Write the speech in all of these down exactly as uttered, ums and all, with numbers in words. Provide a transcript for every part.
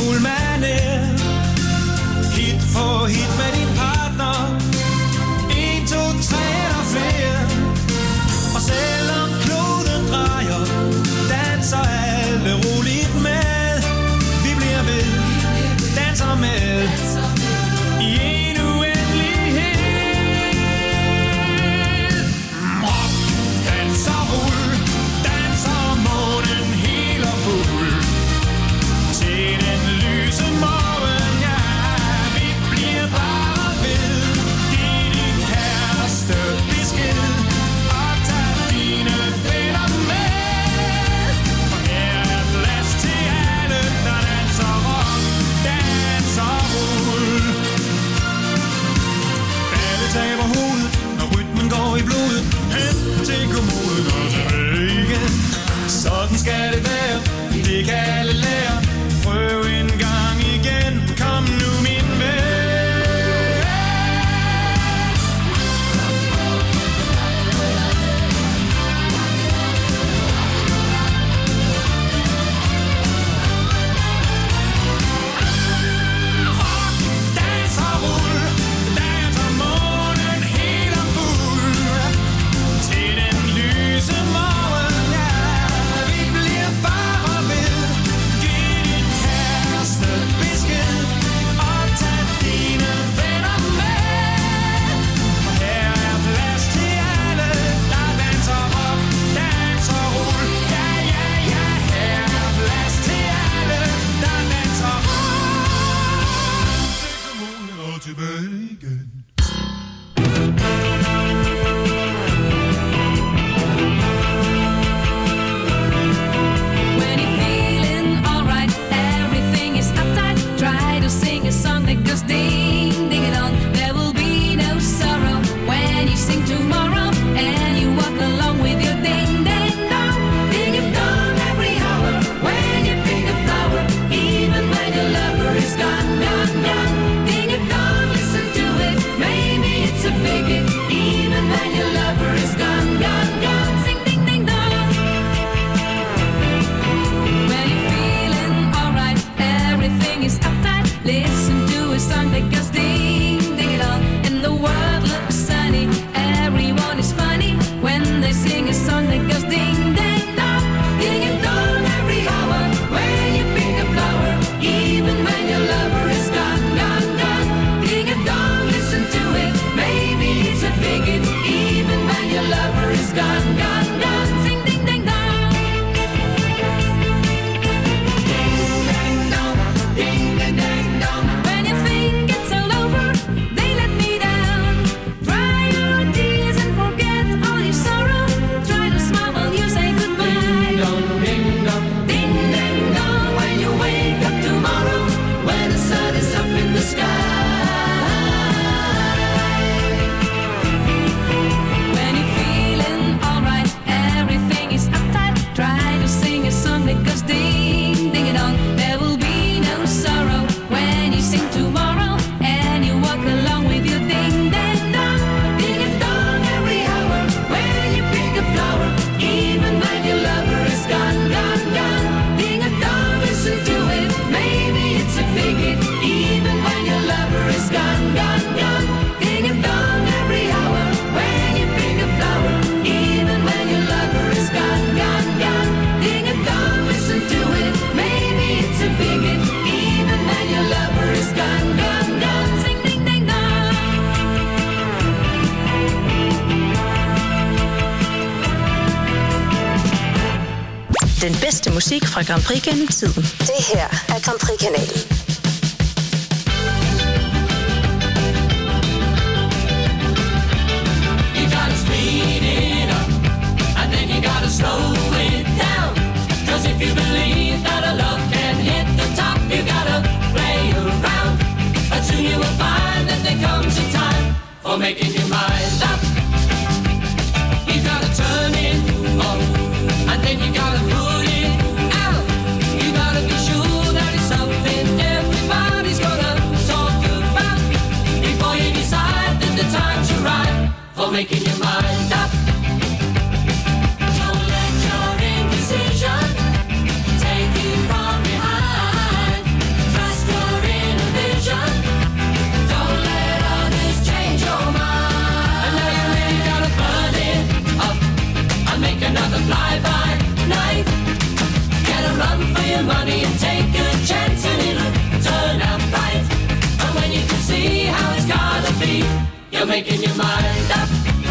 fuld manér. Hit for hit med din partner. En, to, tre eller flere. Og selvom kloden drejer, danser alle roligt med. Vi bliver ved, danser med i en uendelighed. Rock, danser, rull, danser månen helt og fuld. Til den lyse morgen, ja, vi bliver bare ved. Giv din kæreste besked og tag dine venner med. For her er plads til alle, der danser rock, danser rull. Alle taber hovedet, når rytmen går i blodet. Hen til kommoden og tilbage igen. Sådan skal det være, det kan alle lære. Prøv en gang igen, kom nu min ven. Rock, danser, rull, danser månen helt og fuld. Til den lyse morgen, ja, vi bliver bare ved. Giv din kæreste besked og tag dine venner med. For her er plads til alle, der danser rock, danser rull. Ja, ja, ja, her er plads til alle, der danser rock. Til kommunen og tilbage igen. When you're feeling alright, everything is uptight. Try to sing a song that goes ding, ding it on. There will be no sorrow when you sing tomorrow and you walk along with your ding, ding dong. Ding it dong every hour when you pick a flower, even when your lover is gone, gone, gone. Ding it dong, listen to it, maybe it's a bigot, even when your lover is gone, gone, gone. Sing ding, ding dong. When you're feeling alright, everything is uptight. Listen to a song that goes ding, ding it all. And the world looks sunny, everyone is funny when they sing a song that goes ding, ding dong. Ding it dong every hour when you pick a flower, even when your lover is gone, gone, gone. Ding it dong, listen to it, maybe it's a bigot, even when your lover is gone, gone, gone. Sing ding, ding dong. When you think it's all over, they let me down. Dry your tears and forget all your sorrow. Try to smile while you say goodbye. Ding ding dong when you wake up tomorrow, when the sun is up in the sky. When you're feeling alright, everything is uptight. Try to sing a song that goes ding, ding it on. There will be no sorrow when you sing tomorrow and you walk along with your ding, ding dong. Ding it dong every hour when you pick a flower, even when your lover is gone, gone, gone. Ding it dong, listen to it, maybe it's a bigot, even when your lover is gone, gone, gone. Ding it dong every hour when you pick a flower, even when your lover is gone, gone, gone. Ding it dong, listen to it, maybe it's a bigot, even when your lover is gone, gone, gone. Sing ding ding dong. Den bedste musik fra Grand Prix gennem tiden. Det her er Grand Prix-kanalen. You gotta speed it up, and then you gotta slow it down. Cause if you believe that a love can hit the top, you gotta play around. But soon you will find that there comes a time for making your mind up. You gotta turn it on, and then you gotta put it out. You gotta be sure that it's something everybody's gonna talk about before you decide that the time's right for making your mind up. Don't let your indecision take you from behind. making your mind up.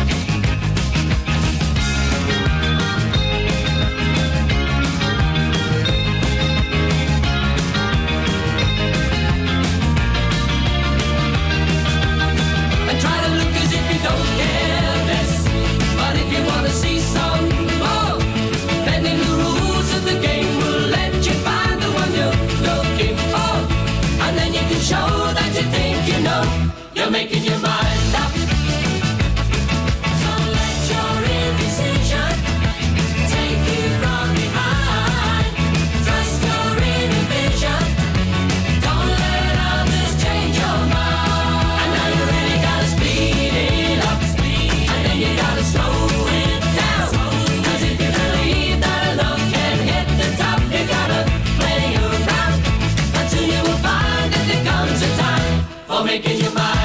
And try to look as if you don't care less. But if you want to see some more, bending the rules of the game will let you find the one you're looking for. And then you can show that you think you know. You're making your mind up. Don't let your indecision take you from behind. Trust your inner vision. Don't let others change your mind. And now you really gotta speed it up. And then you gotta slow it down. Cause if you believe that a love can hit the top, you gotta play around. Until you will find that there comes a time for making your mind.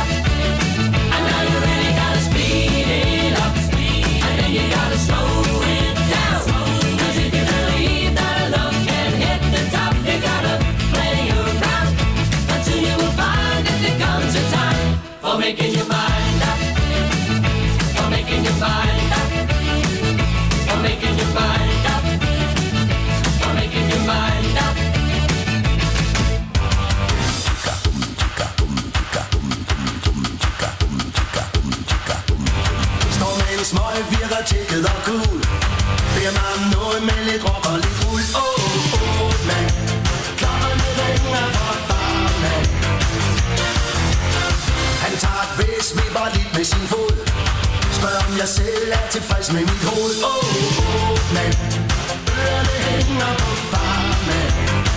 Making your mind up. For making your mind up. For making your mind up. For making your mind up. Står med en smøg, virker tjekket og cool. Beder mig om noget med lidt rock og lidt rull. Åh, oh, oh, man. Klokkerne ringer for farmand. Han tager et væs, vipper lidt med sin fod. Spørger om jeg selv er tilfreds med mit hoved. Åh, oh, oh, man. Ørerne hænger på farmand.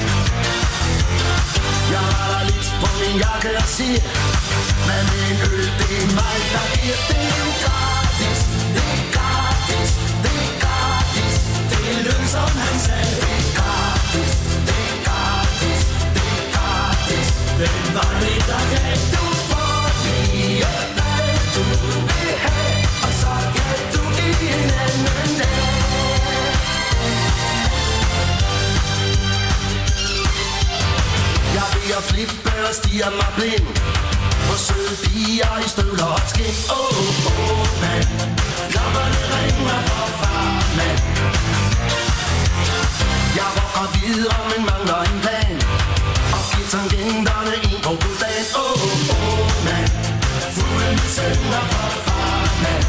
Jeg retter lidt på min jakke og siger, hvad med en øl, det er mig, der giver. Det er jo gratis, det er gratis, det er gratis. Det er løn, som han sagde. Det er gratis, det er gratis, det er gratis. Hvem var det, der gav du for lige, hvad du vil have? Og så kan du give en anden dag. Jeg vil at flippe og stiger mig blind på søde piger i støvler og skin. Åh, oh, oh, man. Klokkerne ringer for far, man. Jeg rocker videre, men mangler en plan. Og giver tangenterne en på dagen. Åh, oh, oh, man. Fuglene synger for far, man.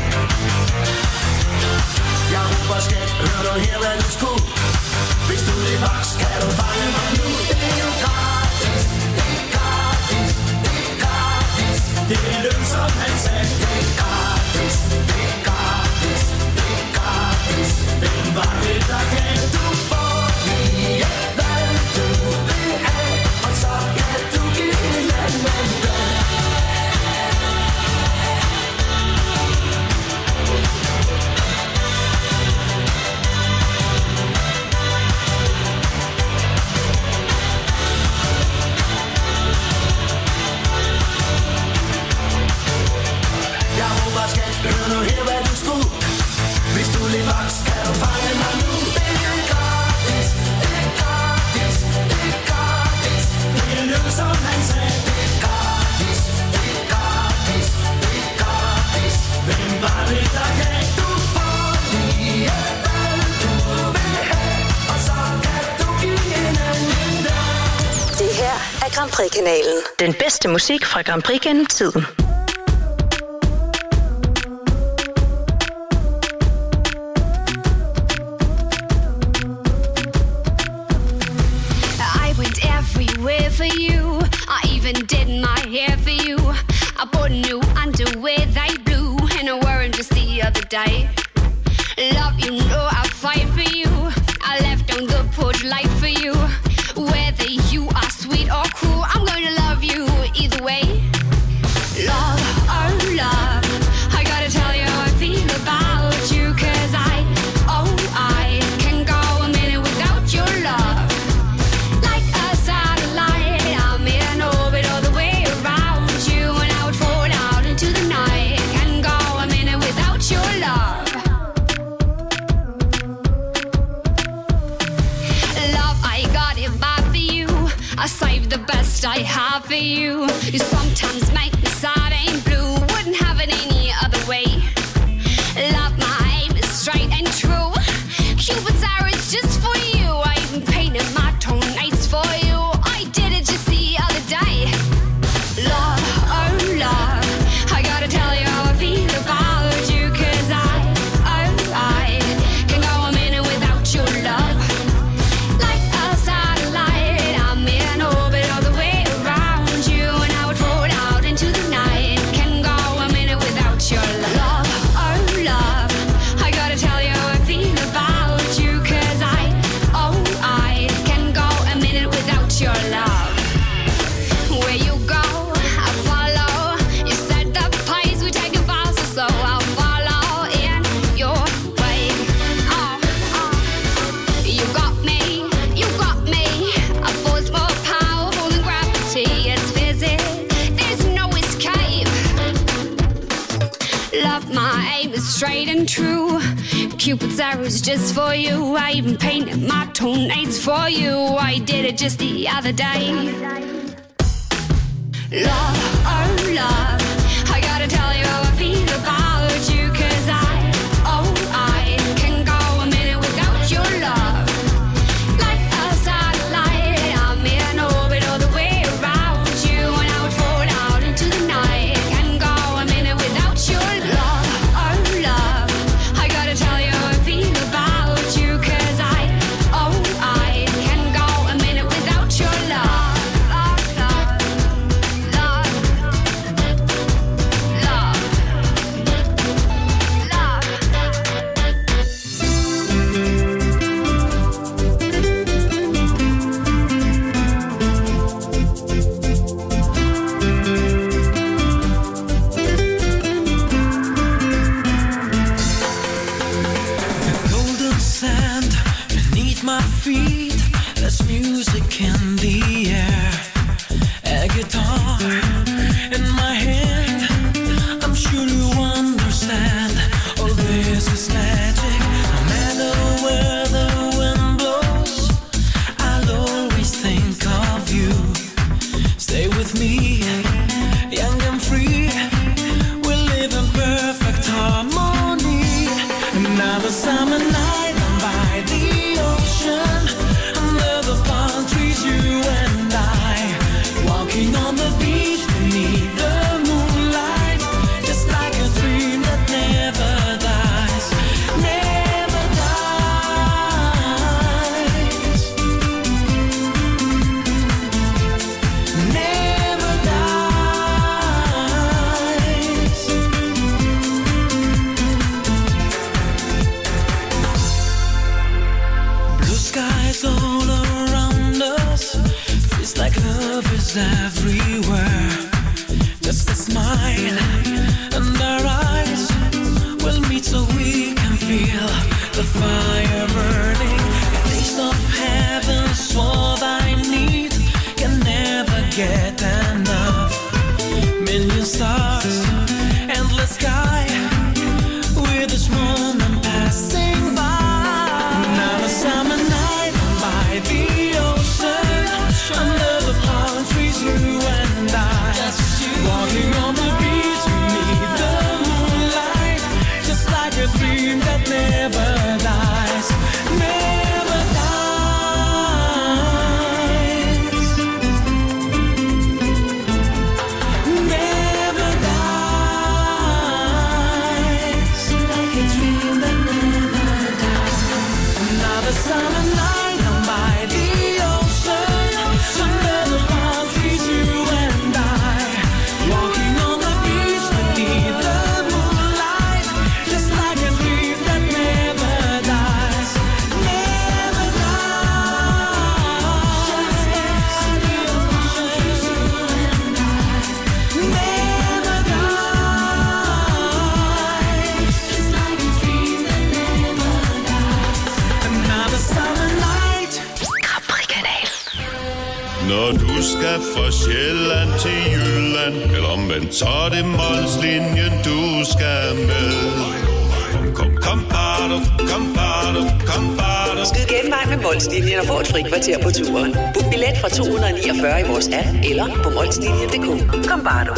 Jeg råber skat, hør du her, hvad du skulle. Hvis du er vaks, kan du fange mig nu. Det er jo gratis, det er gratis, det er gratis. Det er løn, som han sagde. Det er gratis, det er gratis, det er gratis. Hvem var det, der gav du for lige, hvad du vil have? Og så kan du give en anden dag. Hør nu her, hvad du skulle. Hvis du er lidt vaks, kan du fange mig nu. Det er gratis, det er gratis, det er gratis. Det er løn, som han sagde. Det er gratis, det er gratis, det er gratis. Hvem var det, der gav du for lige, hvad du vil have? Og så kan du give en anden dag. Det her er Grand Prix-kanalen. Den bedste musik fra Grand Prix gennem tiden. For you, I even did my hair for you. I bought new underwear, they blue, and I wore them just the other day. Love, you know I fight for you. I left on the porch light for you. Whether you are sweet or cruel, I'm gonna love you either way. Love, oh love, I gotta tell you how I feel about you. Cause I, oh I, can go a minute without your love. Like a satellite, I'm in orbit all the way around you. And I would fall out into the night. Can go a minute without your love. Love, I got it bad for you. I saved the best I have for you. You sometimes make me sad and blue. Wouldn't have straight and true. Cupid's arrow's just for you. I even painted my toenails for you. I did it just the other day. Love, oh love, I gotta tell you how I feel about you. Cause I, oh I, can go a minute without your love. Like a satellite, I'm in orbit all the way around you. And I would fall out into the night. Can go a minute without your love, oh love, I gotta tell you how I feel about you. Cause I, oh I, can go a minute without your love. Love, love, love. Golden sand beneath my feet. There's music in the air. A guitar in my hand. I'm sure you understand. All this is magic. No matter where the wind blows, I'll always think of you. Stay with me, young and free. We live in perfect harmony. Another summer night by the ocean, under the palm trees, you and I, walking on the beach beneath the moonlight, just like a dream that never dies, never dies, never dies. Blue skies all around us, feels like love is everywhere. Just a smile and our eyes will meet so we can feel the fire burning. A taste of heaven's what I need, can never get enough. Million stars, endless sky, with this moment passing by. Another summer night by the ocean, under the palm trees, you and I, walking on the beach beneath the moonlight, just like a dream that never dies, never dies, never dies, like a dream that never dies. Another summer night by the ocean, under the palm trees, you and I, walking on the beach beneath the moonlight, just like a dream that never dies, never dies, just like a dream that never dies. Another summer night. Capri-kanal. Når du skal fra Sjælland til Jylland, eller omvendt, så er det Molslinjen, du skal med. Kom, kom, kom, bado, kom, bado, kom, bado. Skyd genvej med Molslinjen og få et fri kvarter på turen. Book billet fra to hundrede niogfyrre i vores app eller på molslinjen punktum d k. Kom bare du.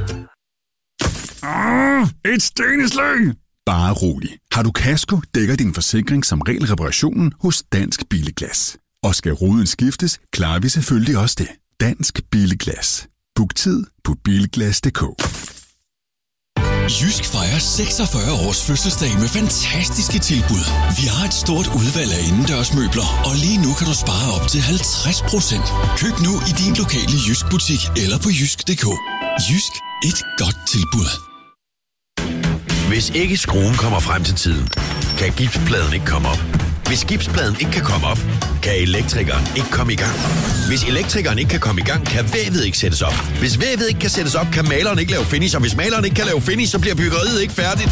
Et sten i slyng! Bare rolig. Har du kasko, dækker din forsikring som regel reparationen hos Dansk Billeglas. Og skal ruden skiftes, klarer vi selvfølgelig også det. Dansk Billeglas. Book tid på bilglas punktum d k. Jysk fejrer seksogfyrre års fødselsdag med fantastiske tilbud. Vi har et stort udvalg af indendørsmøbler, og lige nu kan du spare op til halvtreds procent. Køb nu i din lokale Jysk butik eller på jysk punktum d k. Jysk, et godt tilbud. Hvis ikke skruen kommer frem til tiden, kan gipspladen ikke komme op. Hvis gipspladen ikke kan komme op, kan elektrikeren ikke komme i gang. Hvis elektrikeren ikke kan komme i gang, kan vævet ikke sættes op. Hvis vævet ikke kan sættes op, kan maleren ikke lave finish. Og hvis maleren ikke kan lave finish, så bliver byggeriet ikke færdigt.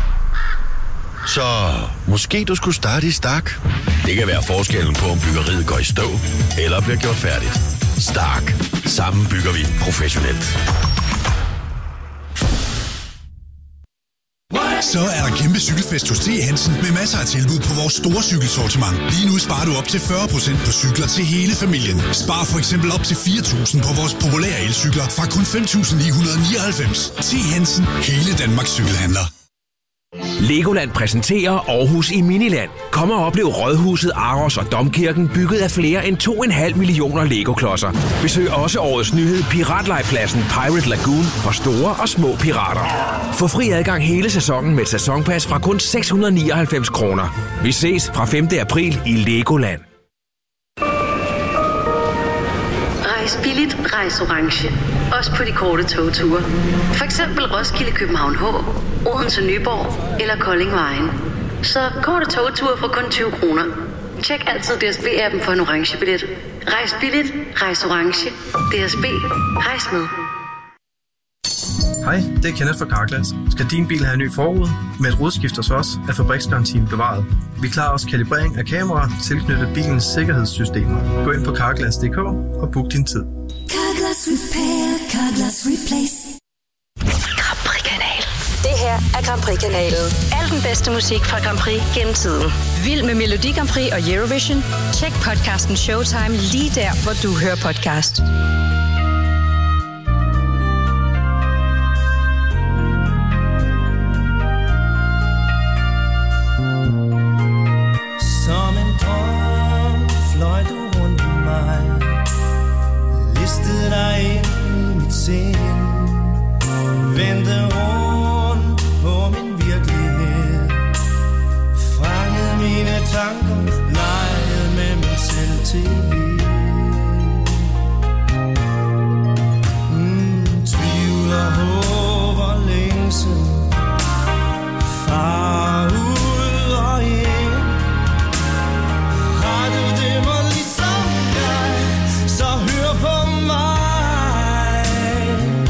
Så måske du skulle starte i Stark. Det kan være forskellen på, om byggeriet går i stå eller bliver gjort færdigt. Stark. Sammen bygger vi professionelt. What Så er der kæmpe cykelfest hos T. Hansen med masser af tilbud på vores store cykelsortiment. Lige nu sparer du op til fyrre procent på cykler til hele familien. Spar for eksempel op til fire tusind på vores populære elcykler fra kun fem tusind ni hundrede nioghalvfems. T. Hansen, hele Danmarks cykelhandler. Legoland præsenterer Aarhus i Miniland. Kom og oplev Rådhuset, Aros og Domkirken bygget af flere end to komma fem millioner Lego-klodser. Besøg også årets nyhed Piratlejpladsen Pirate Lagoon for store og små pirater. Få fri adgang hele sæsonen med et sæsonpas fra kun seks hundrede nioghalvfems kroner. Vi ses fra femte april i Legoland. Rejs billigt, rejs orange. Også på de korte togture. For eksempel Roskilde, København H, Odense, Nyborg eller Kolding Vejen. Så korte togture for kun tyve kroner. Tjek altid D S B-appen for en orange billet. Rejs billigt, rejs orange. D S B, rejs med. Hej, det er Kenneth fra Carglass. Skal din bil have en ny forrude? Med et rodskift hos os er fabriksgarantien bevaret. Vi klarer også kalibrering af kameraer tilknyttet bilens sikkerhedssystemer. Gå ind på carglass punktum d k og book din tid. Carglass Repair, Carglass Replace. Grand Prix-kanal. Det her er Grand Prix-kanalen. Al den bedste musik fra Grand Prix gennem tiden. Vild med Melodi Grand Prix og Eurovision? Tjek podcasten Showtime lige der, hvor du hører podcast. Som en drøm fløj du rundt om mig, listede dig ind i mit sind, vendte rundt på min virkelighed, fangede mine tanker, legede med min selvtillid. Mm, tvivl og håb og længsel, far ud og ind. Har du det mig ligesom jeg, så hør på mig.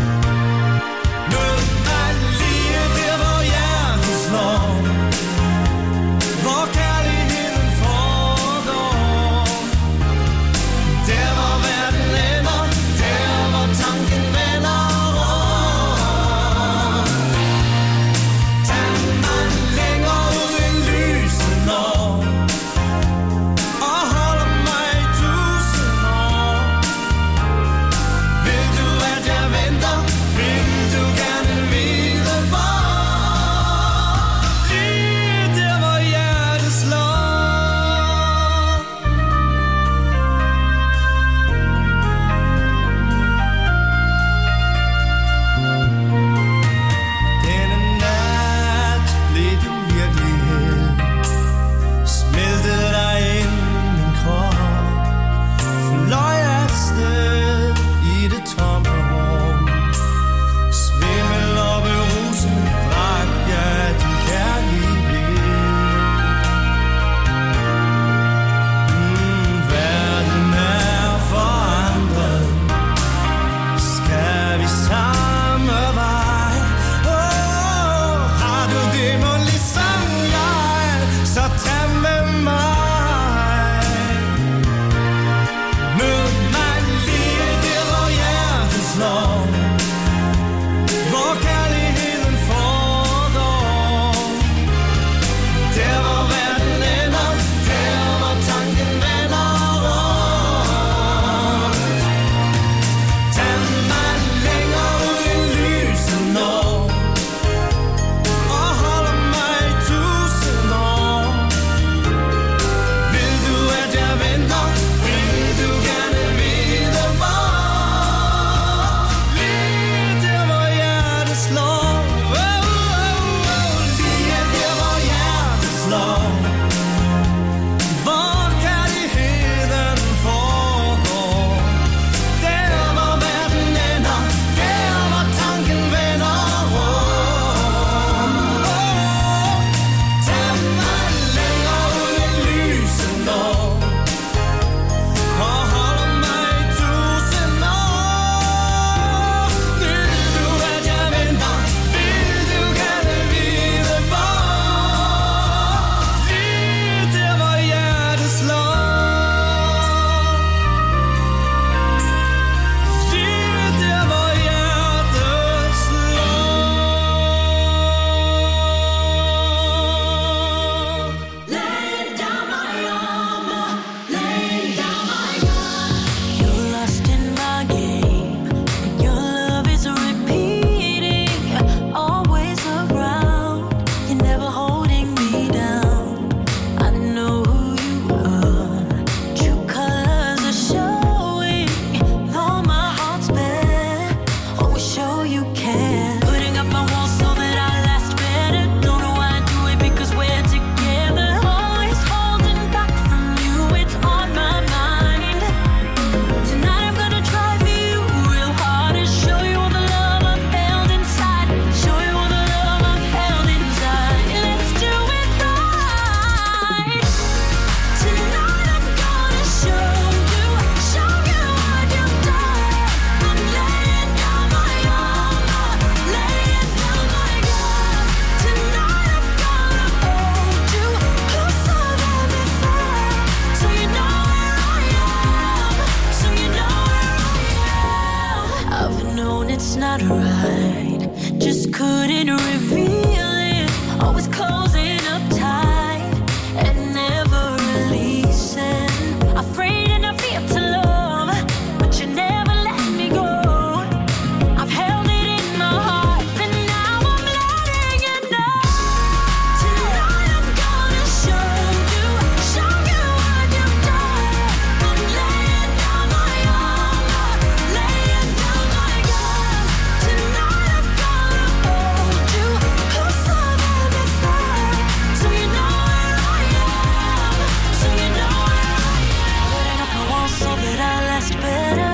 not right. Just couldn't reveal it. Always closing up tight and never releasing. Afraid and I fear to love, but you never let me go. I've held it in my heart, and now I'm letting you know. Tonight I'm gonna show you, show you what you've done. I'm laying down my armor, laying down my gun. Tonight I'm gonna hold you closer than before, so you know where I am, so you know where I am. Putting up my walls so that I last better.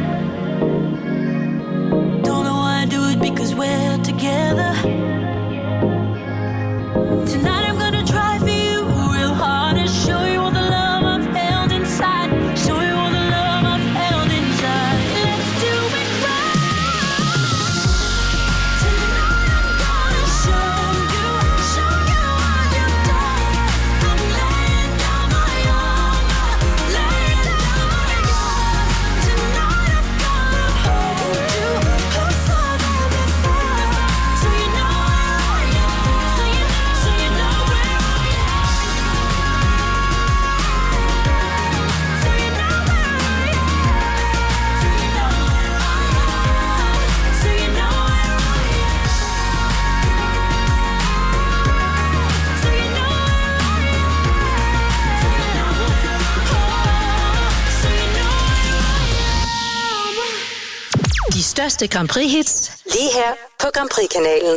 Don't know why I do it, because we're together. Tonight I'm gonna try for you real hard and show you all the love I've held inside. Show you all the love I've held inside. Let's do it right. Tonight I'm gonna show you, show you what you've done. I'm laying down my armor, laying down my gun. Tonight I'm gonna hold you closer than before, so you know where I am, so you, so you know where I am, so you know where I am, so you know where I am, so you know where I am, so you know where De største Grand Prix-hits lige her på Grand Prix-kanalen.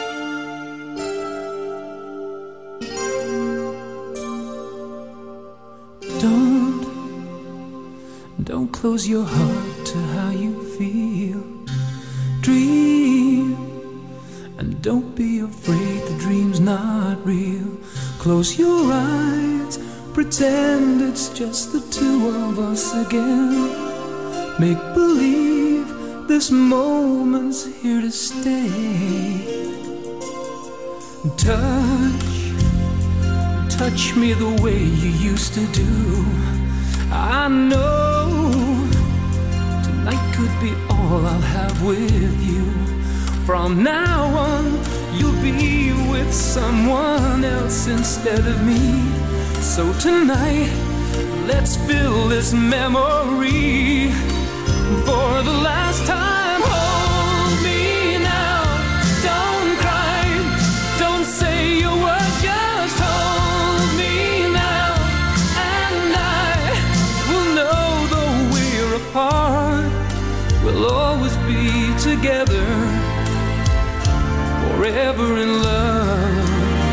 Don't, don't close your heart to how you feel. Dream, and don't be afraid the dream's not real. Close your eyes, pretend it's just the two of us again. Make believe this moment's here to stay. Touch, touch me the way you used to do. I know tonight could be all I'll have with you. From now on, you'll be with someone else instead of me. So tonight, let's fill this memory. For the last time, hold me now. Don't cry, don't say a word, just hold me now. And I will know though we're apart, we'll always be together, forever in love.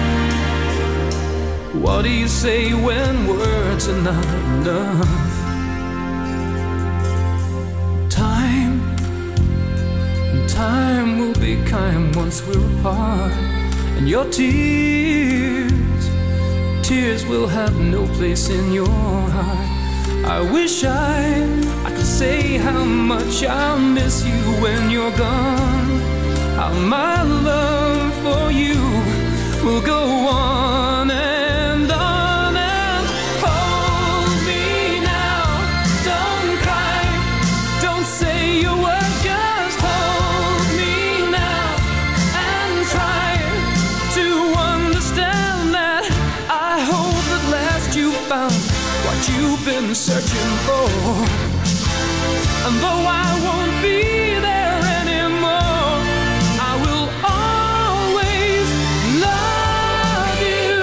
What do you say when words are not enough? Time, time will be kind once we're apart. And your tears, tears will have no place in your heart. I wish I, I could say how much I'll miss you when you're gone. How my love for you will go on and on and hold me now. Don't cry, don't say a word, just hold me now and try to understand that I hope at last you found what you've been searching for. And though I won't be there anymore, I will always love you.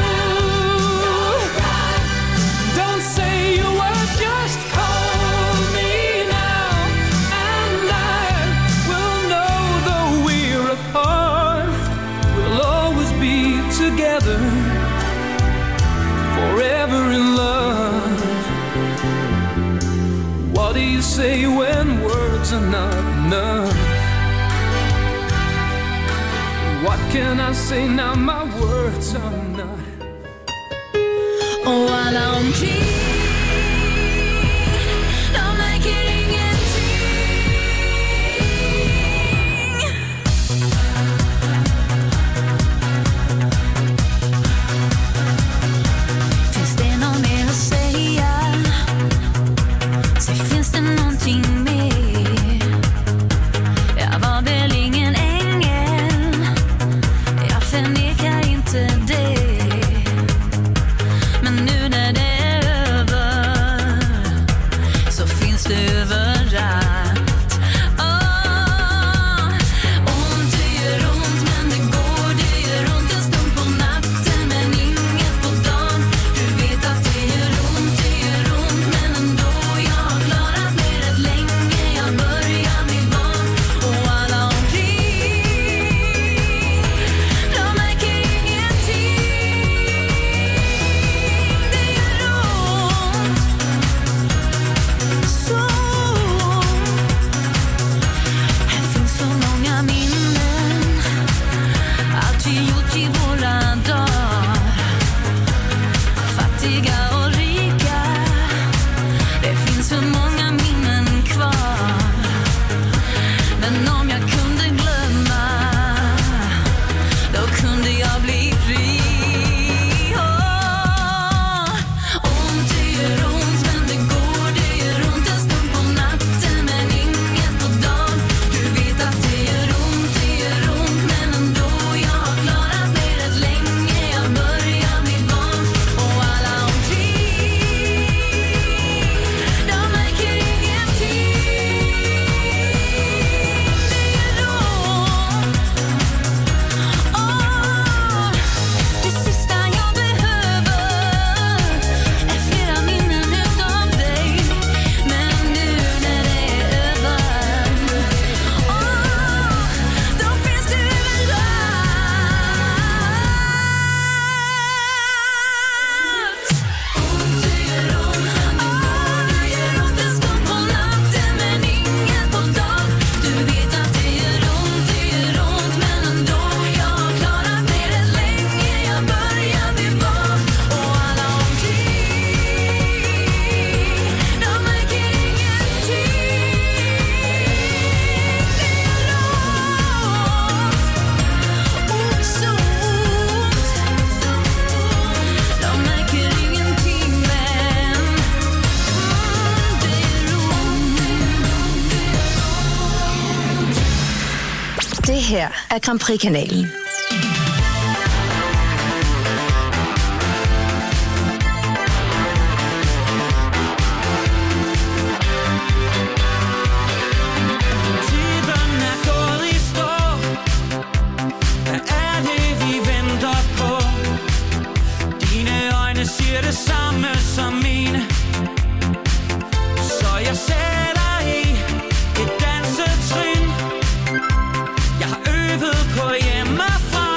Don't say a word, just hold me now. And I will know though we're apart, we'll always be together, forever in love. What do you say when words are not enough? What can I say now? My words are not. Oh, allow me. Don't make it Finns det något mer att säga? Så finns det någonting mer? Jag var väl Det her er Grand Prix-kanalen. Siger det samme som mine, så jeg sætter i et dansetrin. Jeg har øvet på hjemmefra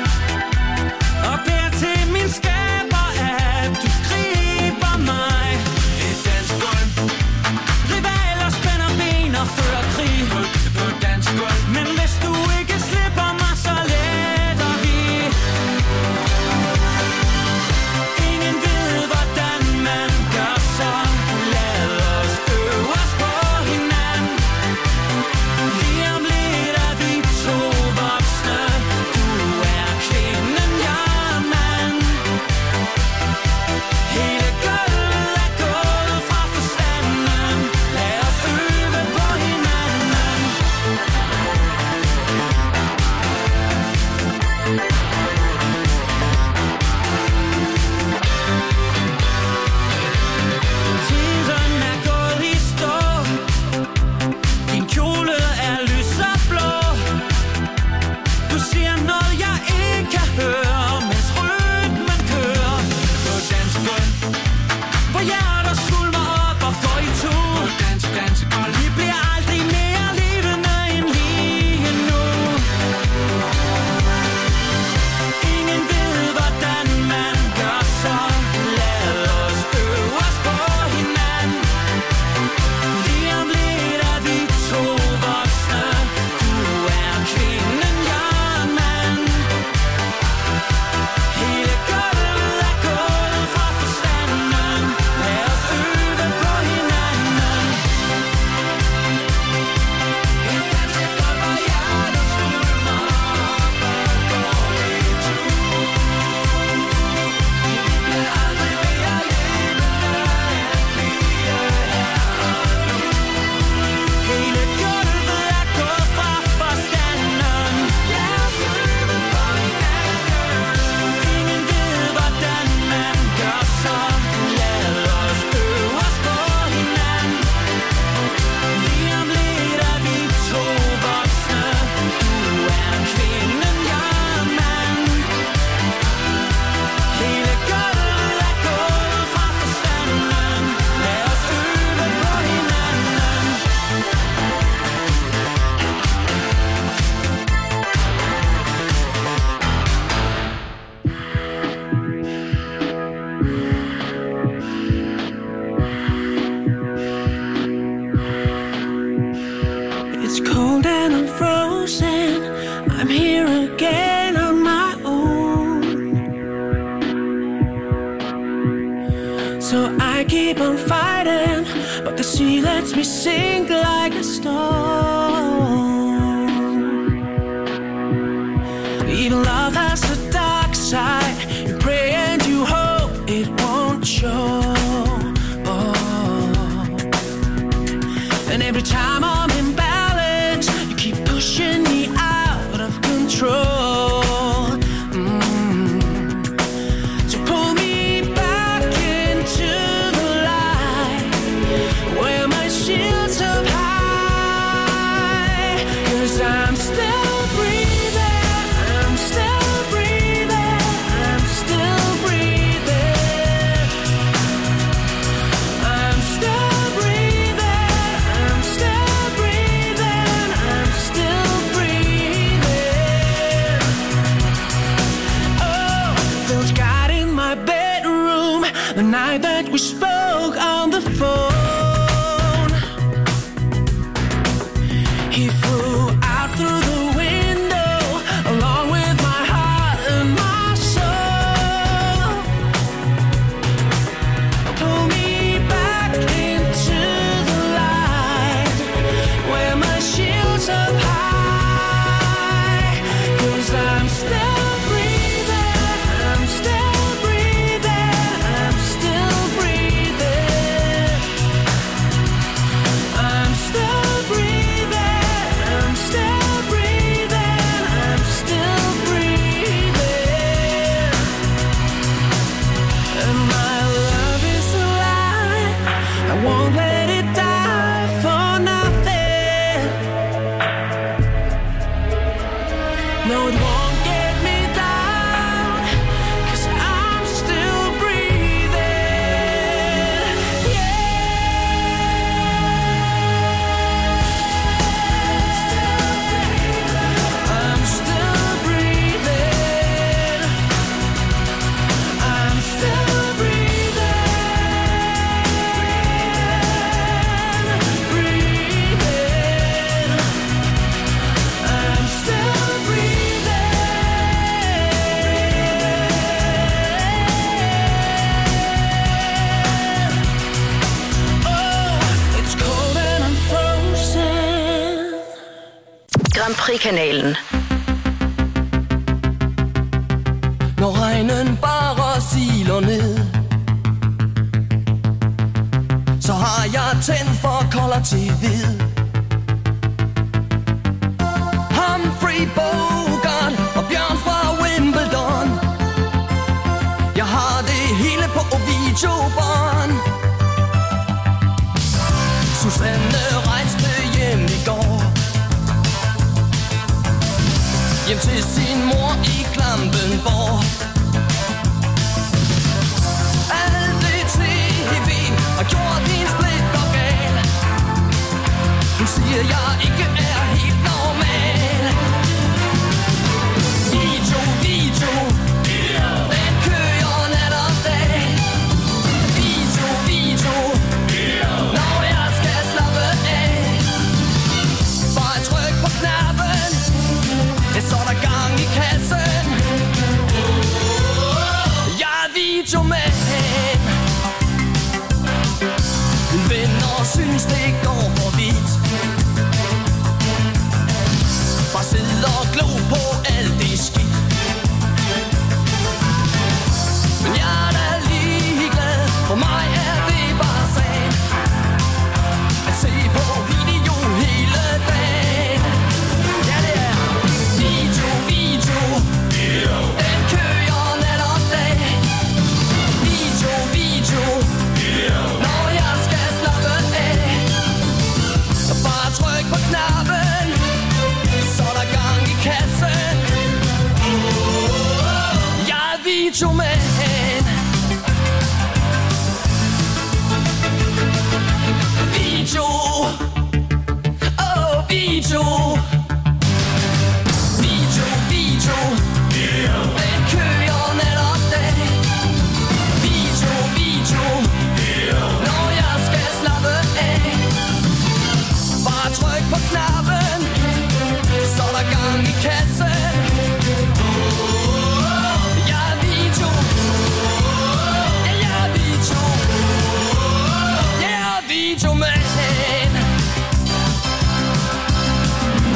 og beder til min skaber, at du griber mig. Et dansegulv, rivaler spænder ben og fører krig på, på dansegulv. Men hvis du ikke slipper mig, så letter vi. Shields up high. Grand Prix-kanalen. Når regnen bare siler ned, så har jeg tændt for kolder til hvid. Humphrey Bogart og Bjørn fra Wimbledon, jeg har det hele på videobånd. Susanne rejste hjem i går, hjem til sin mor i Klampenborg. Alt det tv har gjort din splitter gal. Hun siger jeg ikke er helt normal. Video, video, den kører nat og dag. Video, video, når jeg skal slappe af. Bare tryk på knappen, så er der gang i kassen. Jeg er videomand. Mine venner synes det går for vidt. Bare sidde og glo på alt det skidt. Men jeg er da ligeglad, for mig er det bare sagen at se på video hele dagen. Ja, det er video, video, den kører nat og dag. Video, video, når jeg skal slappe af. Bare tryk på knappen, så er der gang i kassen. Jeg er videomand. Video, oh video. Video, video, den kører nat og dag. Video, video, når jeg skal slappe af. Bare tryk på knappen, så er der gang i kassen. Jeg er video, ja, jeg er video, jeg er videomand.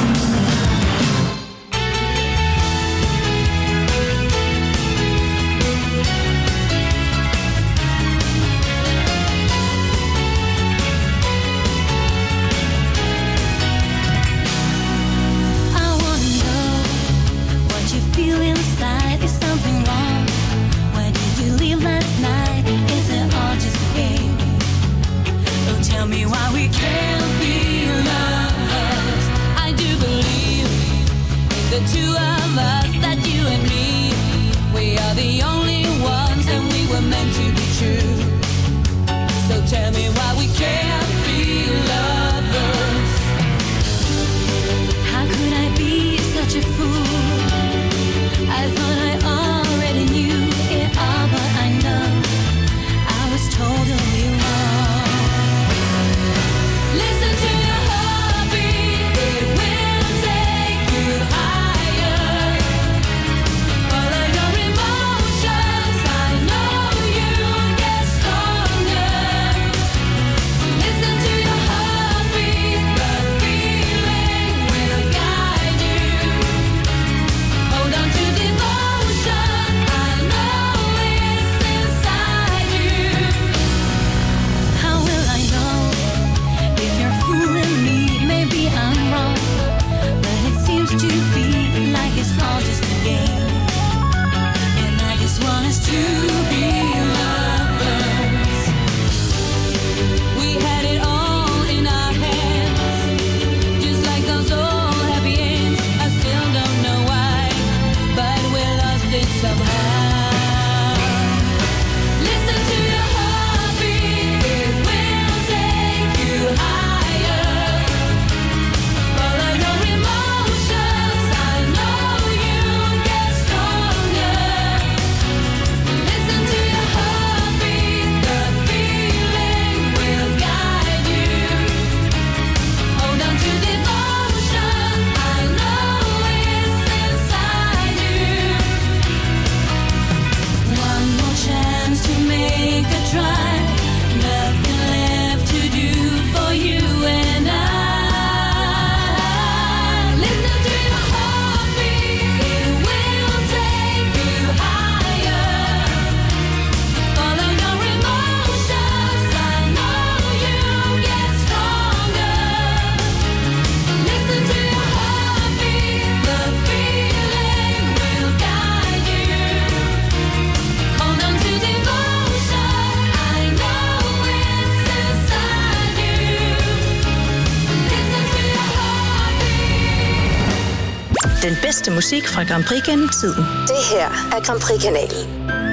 Den bedste musik fra Grand Prix gennem tiden. Det her er Grand Prix-kanalen.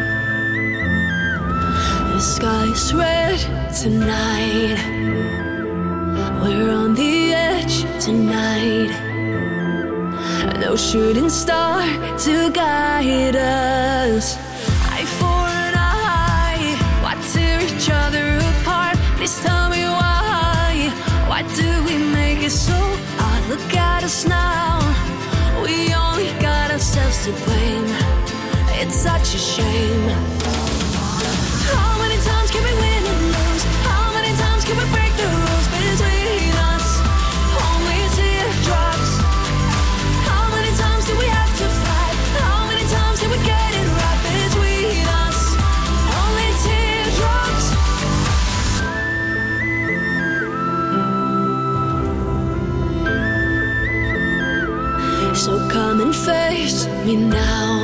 The sky's red tonight. We're on the edge tonight. No shooting star to guide us. Eye for an eye. Why tear each other apart? Please tell me why. Why do we make it so hard? Look at us now. We only got ourselves to blame. It's such a shame. How many times can we win and lose? How many times can we break the rules between us? Only teardrops. How many times do we have to fight? How many times did we get it right between us? Only teardrops. So come and face me now.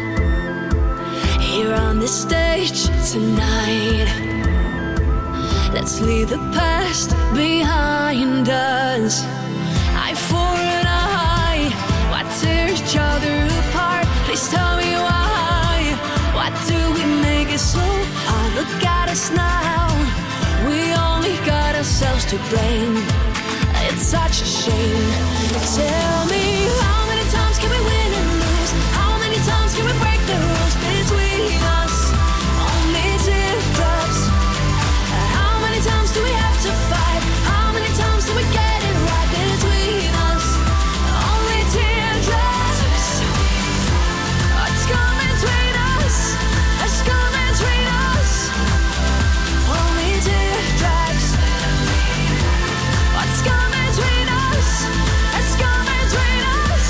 Here on this stage tonight. Let's leave the past behind us. Eye for an eye. Why tear each other apart? Please tell me why. Why do we make it so hard? Look at us now. We only got ourselves to blame. It's such a shame. Tell me, how many times can we win and lose? How many times can we break the rules between us? Only teardrops. How many times do we have to fight? How many times do we get it right between us? Only teardrops. What's coming between us? What's coming between us? Only teardrops. What's coming between us? What's coming between us?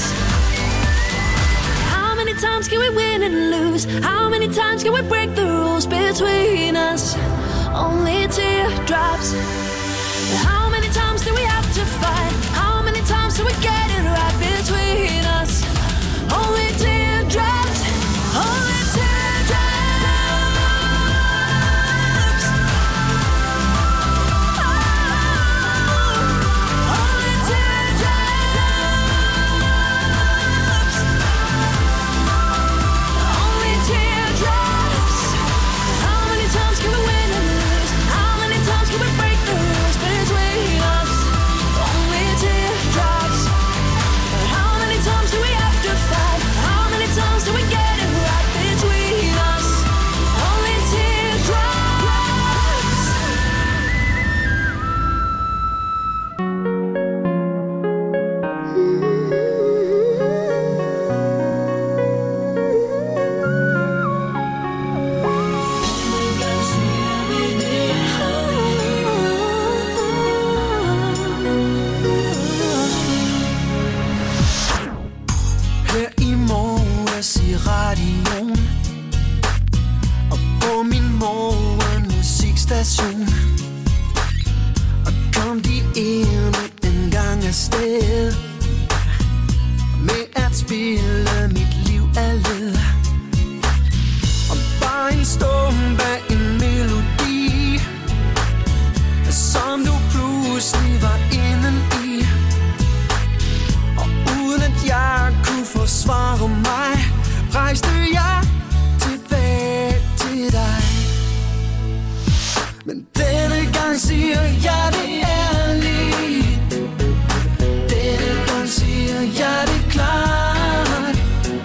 How many times can we win and lose? How many times can we break the rules between us? Only teardrops. How many times do we have to fight? How many times do we get it right between us? Only teardrops. Only teardrops. Oh, only teardrops. Only teardrops. How many times can we win and lose? How many times can we break the rules between us? Only teardrops. How many times do we have to fight? How many times do we get it right between us? Only teardrops. Her i morges i radioen og på min morgenmusikstation, og kom de endnu en gang afsted med at spille mit liv af led. Og bare en stump af en melodi, som du pludselig var inden i. Og uden at jeg kunne forsvare mig, rejste jeg tilbage til dig. Men denne gang siger jeg det ærligt. Denne gang siger jeg det klart.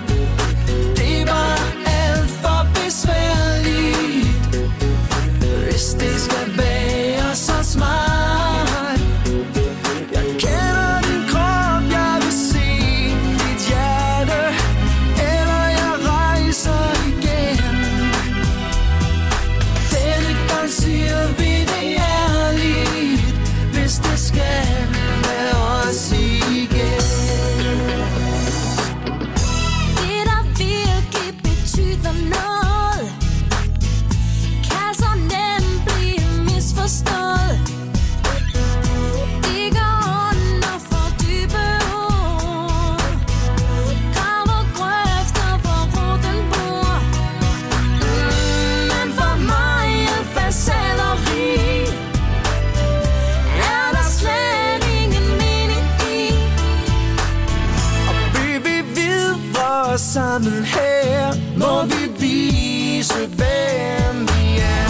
sammen her må vi vise, hvem vi er.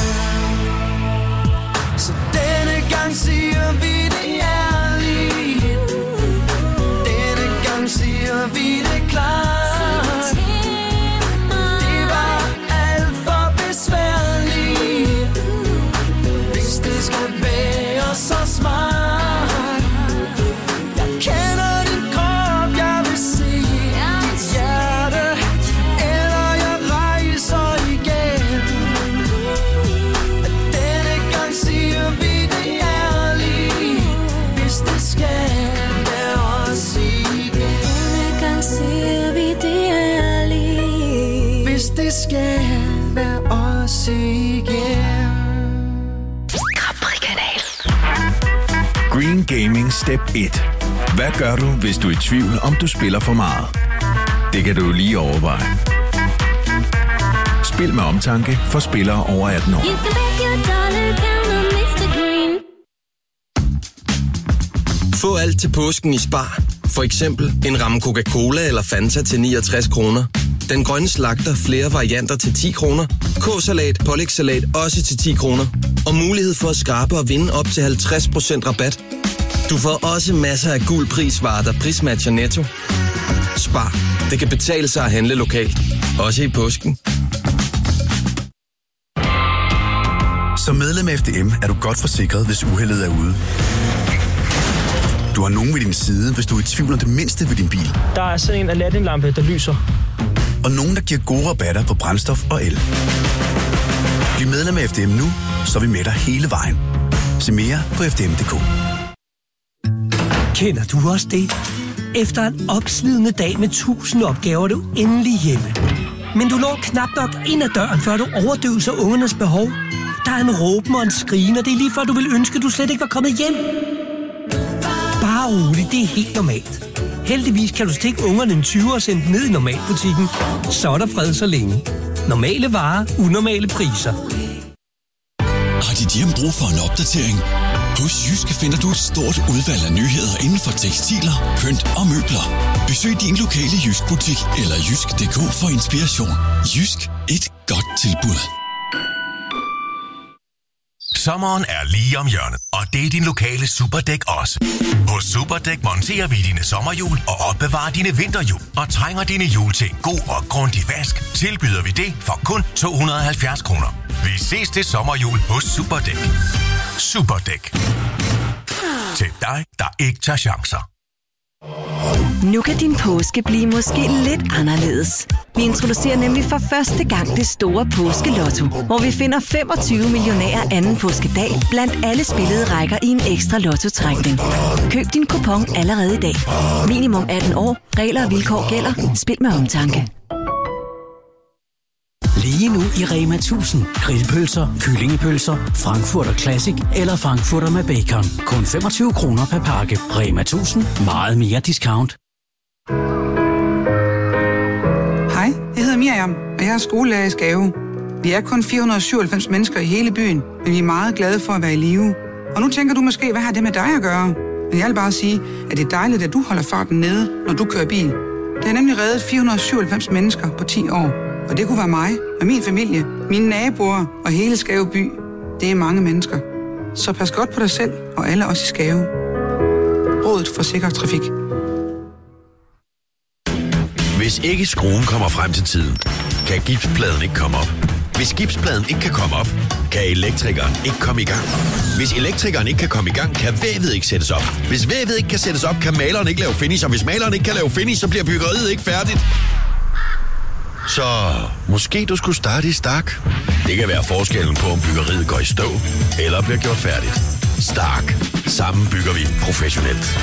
Så denne gang siger vi det ærligt. Denne gang siger vi det klart. Det var alt for besværligt, hvis det skal være så smart. Jeg kender din krop, jeg vil se dit hjerte, eller jeg rejser igen. Denne gang siger vi det ærligt, hvis det skal være os igen. Denne gang siger vi det ærligt, hvis det skal være os igen. Green Gaming Step et. Hvad gør du, hvis du er i tvivl, om du spiller for meget? Det kan du lige overveje. Spil med omtanke for spillere over atten år. You can bet your dollar down on mister Green. Få alt til påsken i Spar. For eksempel en ramme Coca-Cola eller Fanta til niogtres kroner. Den grønne slagter flere varianter til ti kroner. K-salat, pålægssalat også til ti kroner. Og mulighed for at skrabe og vinde op til halvtreds procent rabat. Du får også masser af guld prisvarer, der prismatcher Netto. Spar. Det kan betale sig at handle lokalt. Også i påsken. Som medlem af F D M er du godt forsikret, hvis uheldet er ude. Du har nogen ved din side, hvis du er i tvivl om det mindste ved din bil. Der er sådan en Aladdin-lampe, der lyser. Og nogen, der giver gode rabatter på brændstof og el. Bliv medlem af F D M nu, så er vi med dig hele vejen. Se mere på f d m punktum d k. Kender du også det? Efter en opslidende dag med tusind opgaver er du endelig hjemme. Men du når knap nok ind ad døren, før du overdøver ungernes behov. Der er en råben og en skrigen, og det er lige før du vil ønske, at du slet ikke var kommet hjem. Bare roligt, det er helt normalt. Heldigvis kan du stikke ungerne en tyver og sende dem ned i normalbutikken. Så er der fred så længe. Normale varer, unormale priser. Har dit hjem brug for en opdatering? Hos Jysk finder du et stort udvalg af nyheder inden for tekstiler, pynt og møbler. Besøg din lokale Jysk-butik eller jysk punktum d k for inspiration. Jysk. Et godt tilbud. Sommeren er lige om hjørnet, og det er din lokale Superdæk også. Hos Superdæk monterer vi dine sommerhjul og opbevarer dine vinterhjul. Og trænger dine hjul til en god og grundig vask, tilbyder vi det for kun to hundrede og halvfjerds kroner. Vi ses til sommerhjul hos Superdæk. Superdæk. Til dig, der ikke tager chancer. Nu kan din påske blive måske lidt anderledes. Vi introducerer nemlig for første gang det store påskelotto, hvor vi finder femogtyve millionærer anden påskedag blandt alle spillede rækker i en ekstra lotto-trækning. Køb din kupon allerede i dag. Minimum atten år. Regler og vilkår gælder. Spil med omtanke. Lige nu i Rema tusind. Grillpølser, kyllingepølser, Frankfurter Classic eller Frankfurter med bacon. Kun femogtyve kroner per pakke. Rema tusind. Meget mere discount. Hej, jeg hedder Miriam, og jeg er skolelærer i Skave. Vi er kun fire hundrede og syvoghalvfems mennesker i hele byen, men vi er meget glade for at være i live. Og nu tænker du måske, hvad har det med dig at gøre? Men jeg vil bare sige, at det er dejligt, at du holder farten nede, når du kører bil. Det har nemlig reddet fire hundrede og syvoghalvfems mennesker på ti år. Og det kunne være mig og min familie, mine naboer og hele Skave by. Det er mange mennesker. Så pas godt på dig selv og alle os i Skave. Rådet for sikker trafik. Hvis ikke skruen kommer frem til tiden, kan gipspladen ikke komme op. Hvis gipspladen ikke kan komme op, kan elektrikeren ikke komme i gang. Hvis elektrikeren ikke kan komme i gang, kan vævet ikke sættes op. Hvis vævet ikke kan sættes op, kan maleren ikke lave finish. Og hvis maleren ikke kan lave finish, så bliver byggeriet ikke færdigt. Så måske du skulle starte i Stark. Det kan være forskellen på, om byggeriet går i stå eller bliver gjort færdigt. Stark. Sammen bygger vi professionelt.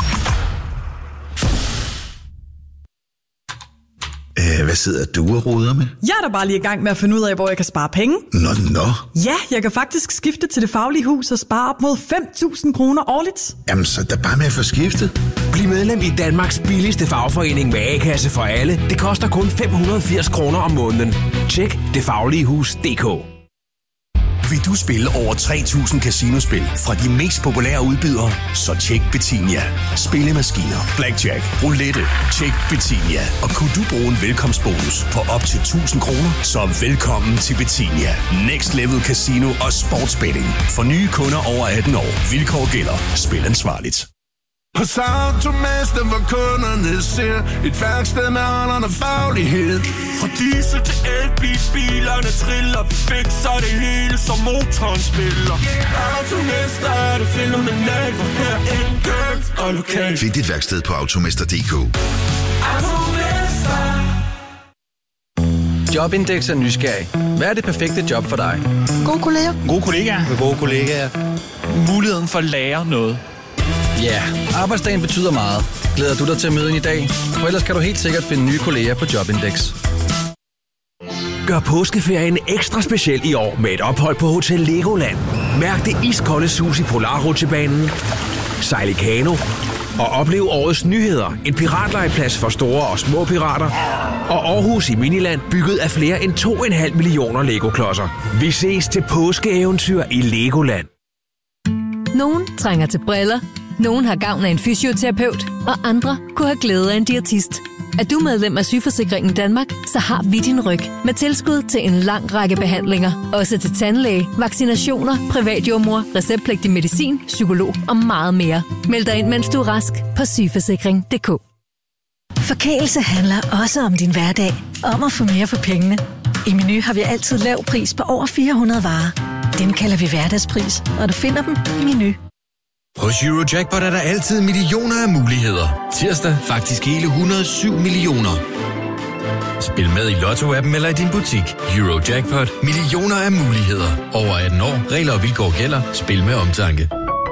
Æh, hvad sidder du og roder med? Jeg er da bare lige i gang med at finde ud af, hvor jeg kan spare penge. Nå, nå. Ja, jeg kan faktisk skifte til Det Faglige Hus og spare op mod fem tusind kroner årligt. Jamen, så er der bare med at få skiftet. Bliv medlem i Danmarks billigste fagforening med A-kasse for alle. Det koster kun fem hundrede og firs kroner om måneden. Tjek det faglige hus punktum d k. Vil du spille over tre tusind casinospil fra de mest populære udbydere? Så tjek Betinia. Spillemaskiner, blackjack, roulette. Tjek Betinia. Og kunne du bruge en velkomstbonus på op til tusind kroner? Så velkommen til Betinia. Next Level Casino og Sportsbetting. For nye kunder over atten år. Vilkår gælder. Spil ansvarligt. Hos Automester, hvor kunderne ser et værksted med ånderen og faglighed. Fra diesel til elbil, bilerne triller. Vi fikser det hele, som motoren spiller. Automester er det fænomenalt, hvor her enkelt og lokalt. Find dit værksted på automester punktum d k. Automester. Jobindex er nysgerrig. Hvad er det perfekte job for dig? God kolleger. Gode kollegaer. Gode kollegaer. Muligheden for at lære noget. Ja, yeah, arbejdsdagen betyder meget. Glæder du dig til at møde ind i dag? For ellers kan du helt sikkert finde nye kolleger på Jobindex. Gør påskeferien ekstra speciel i år med et ophold på Hotel Legoland. Mærk det iskolde sus i Polarrutsjebanen, sejl i kano og oplev årets nyheder. En piratlejeplads for store og små pirater. Og Aarhus i Miniland, bygget af flere end to komma fem millioner Lego-klodser. Vi ses til påskeeventyr i Legoland. Nogen trænger til briller, nogen har gavn af en fysioterapeut, og andre kunne have glæde af en diætist. Er du medlem af Sygeforsikringen Danmark, så har vi din ryg med tilskud til en lang række behandlinger. Også til tandlæge, vaccinationer, privatjordmor, receptpligtig medicin, psykolog og meget mere. Meld dig ind, mens du er rask på sygeforsikring punktum d k. Forkælelse handler også om din hverdag. Om at få mere for pengene. I Meny har vi altid lav pris på over fire hundrede varer. Dem kalder vi hverdagspris, og du finder dem i Meny. Hos Eurojackpot er der altid millioner af muligheder. Tirsdag faktisk hele et hundrede og syv millioner. Spil med i Lotto-appen eller i din butik. Eurojackpot. Millioner af muligheder. Over atten år. Regler og vilkår gælder. Spil med omtanke.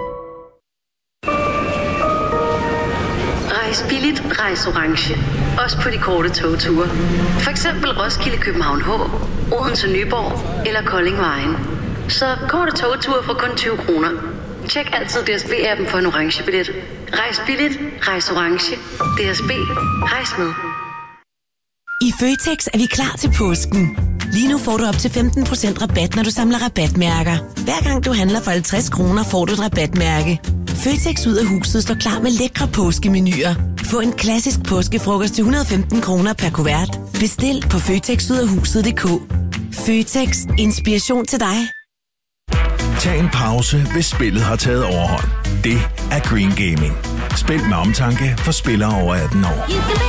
Rejs billigt, rejs orange. Også på de korte togture. For eksempel Roskilde, København H, Odense, Nyborg eller Kolding Vejen. Så korte togture for kun tyve kroner. Tjek altid D S B-appen for en orange billet. Rejs billigt, rejs orange. D S B, rejs med. I Føtex er vi klar til påsken. Lige nu får du op til femten procent rabat, når du samler rabatmærker. Hver gang du handler for halvtreds kroner, får du et rabatmærke. Føtex ud af huset står klar med lækre påskemenuer. Få en klassisk påskefrokost til et hundrede og femten kroner per kuvert. Bestil på føtex ud af huset punktum d k. Føtex. Inspiration til dig. Tag en pause, hvis spillet har taget overhånd. Det er Green Gaming. Spil med omtanke for spillere over atten år.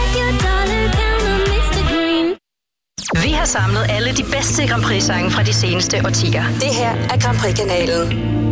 Vi har samlet alle de bedste Grand Prix-sange fra de seneste årtier. Det her er Grand Prix-kanalen.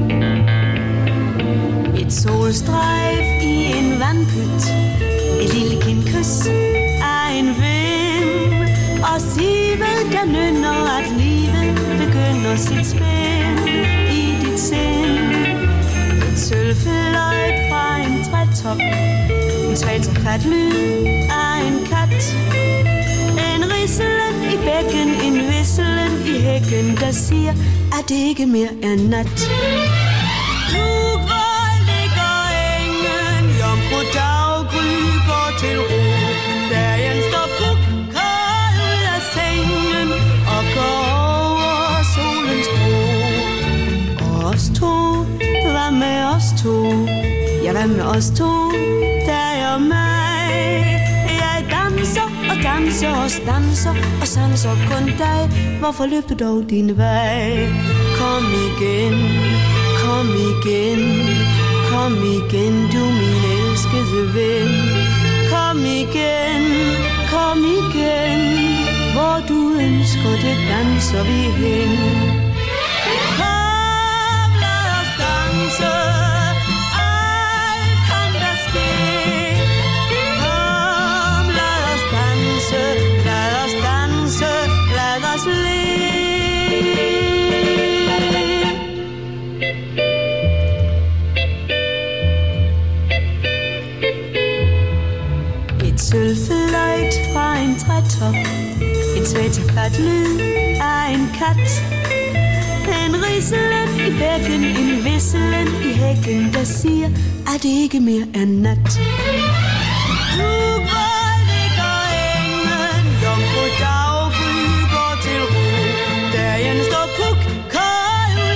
Et solstrejf i en vandpyt. Et lille kindkys af en vind. Og sivet, der nynner, at livet begynder sit spil i dit sind. Et sølvfløjt fra en trætop. En trætofat lyd af en kat. En risselen i bækken, en visselen i hækken, der siger, at det ikke mere er nat. Nu hvor ligger engen, jomfru daggry går til ro. Dagen står puk, kold ud af sengen og går over solens bro. Og os to, hvad med os to? Ja, hvad med os to? Dig og mig. Jeg danser og danser og danser og sanser kun dig. Hvorfor løb du dog din vej? Kom igen, kom igen, kom igen, du min elskede ven. Kom igen, kom igen, hvor du ønsker det danser vi hen. Kom, lad os danse. Et sølvfløjt fra en trætop. En svætefat lyd af en kat. En risselen i bækken, en visselen i hækken, der siger, at det ikke mere er nat. Nu hvor ligger engen, jomfru daggry går til ro. Dagen står puk, kold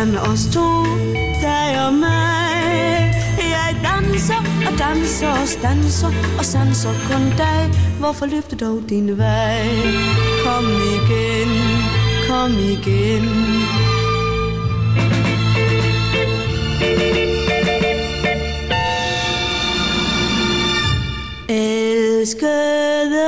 er med os to, dig og mig. Jeg danser og danser og stanser og sanser kun dig. Hvorfor løfter dog din vej? Kom igen, kom igen. Elskede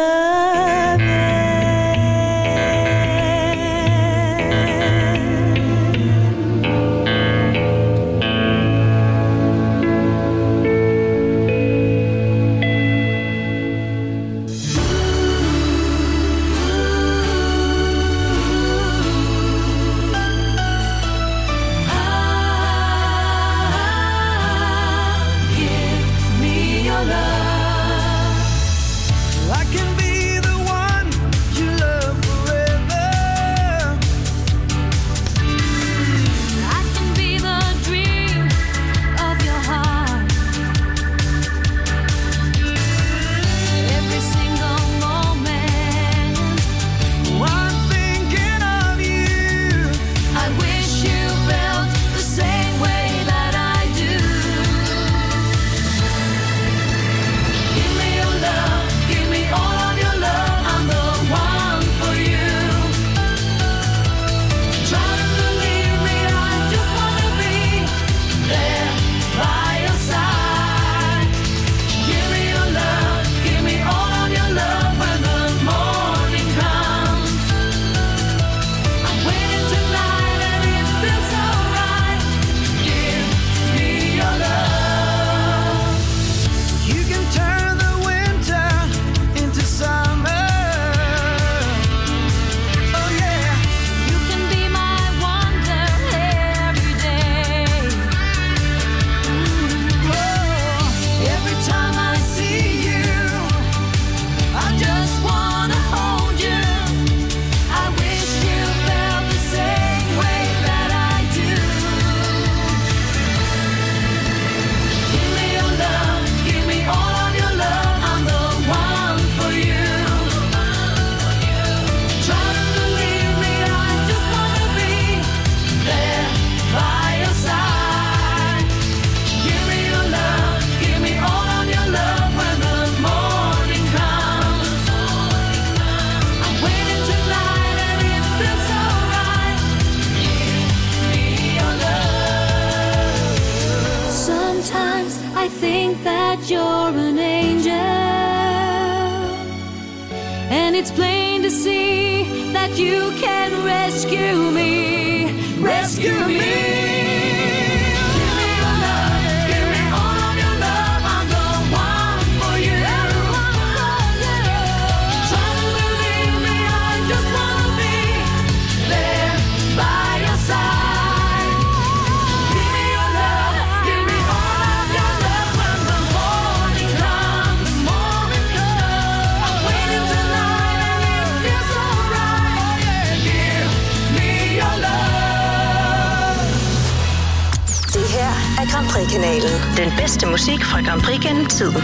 it's plain to see that you can rescue me, rescue me. Grand Prix-kanalen. Den bedste musik fra Grand Prix gennem tiden.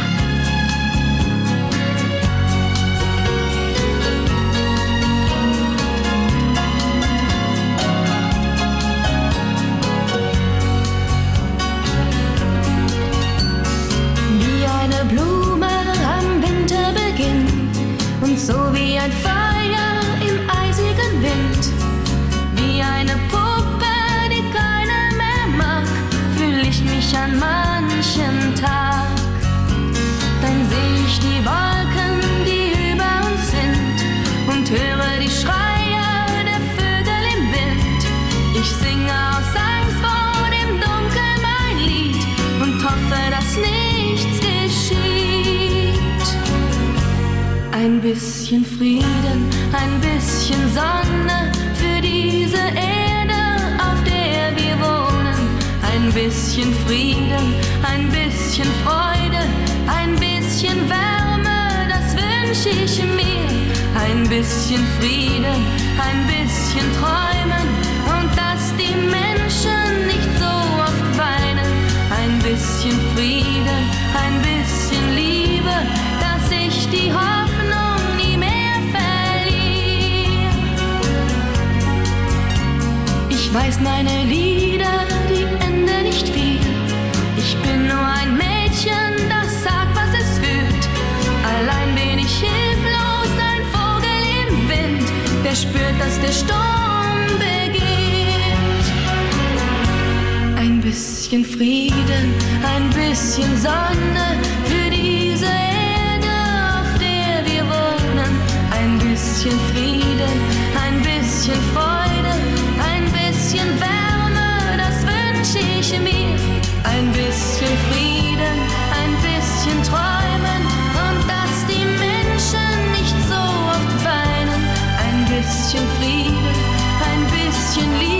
Wie eine Blume am Winterbeginn und so wie ein Feuer im eisigen Wind, wie eine Puppe, die keiner mehr mag, fühl ich mich an manchen Tag. Dann seh ich die Wolken, die über uns sind und höre die Schreie der Vögel im Wind. Ich singe aus Angst vor dem Dunkel mein Lied und hoffe, dass nichts geschieht. Ein bisschen Frieden, ein bisschen Sonne für diese Erde, auf der wir wohnen. Ein bisschen Frieden, ein bisschen Freude, ein bisschen Wärme, das wünsch ich mir. Ein bisschen Frieden, ein bisschen Träumen und dass die Menschen nicht so oft weinen. Ein bisschen Frieden, ein bisschen Liebe, dass ich die Hoffnung nie mehr verliere. Ich Ich weiß, meine Lieder, die enden nicht viel. Ich bin nur ein Mädchen, das sagt, was es fühlt. Allein bin ich hilflos, ein Vogel im Wind, der spürt, dass der Sturm beginnt. Ein bisschen Frieden, ein bisschen Sonne für diese Erde, auf der wir wohnen. Ein bisschen Frieden, ein bisschen Freude, ein bisschen Wärme, das wünsche ich mir. Ein bisschen Frieden, ein bisschen Träumen und dass die Menschen nicht so oft weinen. Ein bisschen Frieden, ein bisschen Liebe.